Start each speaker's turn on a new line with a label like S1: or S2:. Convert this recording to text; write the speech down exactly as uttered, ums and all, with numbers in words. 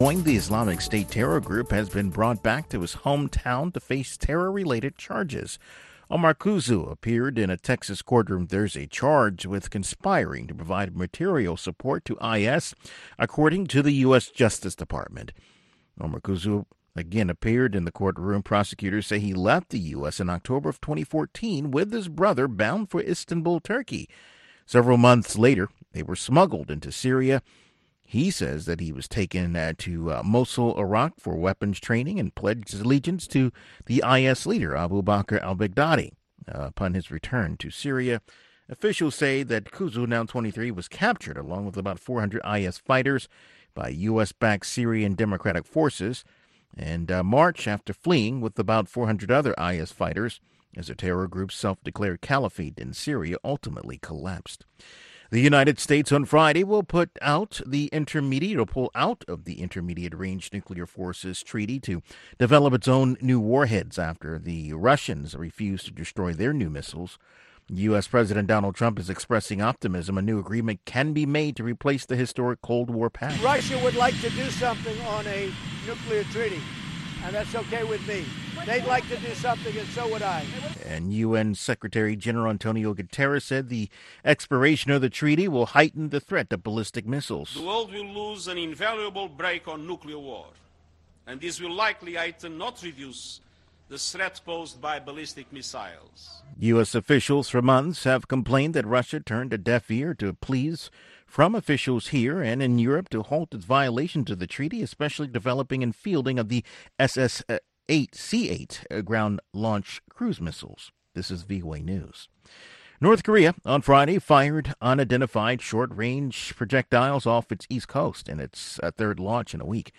S1: The Islamic State terror group has been brought back to his hometown to face terror-related charges. Omar Kuzu appeared in a Texas courtroom Thursday charged with conspiring to provide material support to I S, according to the U S Justice Department. Omar Kuzu again appeared in the courtroom. Prosecutors say he left the U S in October of twenty fourteen with his brother bound for Istanbul, Turkey. Several months later, they were smuggled into Syria. He says that he was taken uh, to uh, Mosul, Iraq for weapons training and pledged his allegiance to the I S leader Abu Bakr al-Baghdadi. Uh, upon his return to Syria, officials say that Kuzu, now twenty-three, was captured along with about four hundred I S fighters by U S-backed Syrian Democratic Forces and uh, March after fleeing with about four hundred other I S fighters as the terror group's self-declared caliphate in Syria ultimately collapsed. The United States on Friday will put out the intermediate or pull out of the Intermediate Range Nuclear Forces Treaty to develop its own new warheads after the Russians refused to destroy their new missiles. U S. President Donald Trump is expressing optimism a new agreement can be made to replace the historic Cold War pact.
S2: Russia would like to do something on a nuclear treaty, and that's okay with me. They'd like to do something, and so would I.
S1: And U N Secretary General Antonio Guterres said the expiration of the treaty will heighten the threat of ballistic missiles.
S3: The world will lose an invaluable break on nuclear war, and this will likely heighten, not reduce, the threat posed by ballistic missiles.
S1: U S officials for months have complained that Russia turned a deaf ear to pleas from officials here and in Europe to halt its violations of the treaty, especially developing and fielding of the S S eight C eight ground launch cruise missiles. This is V O A News. North Korea on Friday fired unidentified short-range projectiles off its east coast in its uh, third launch in a week.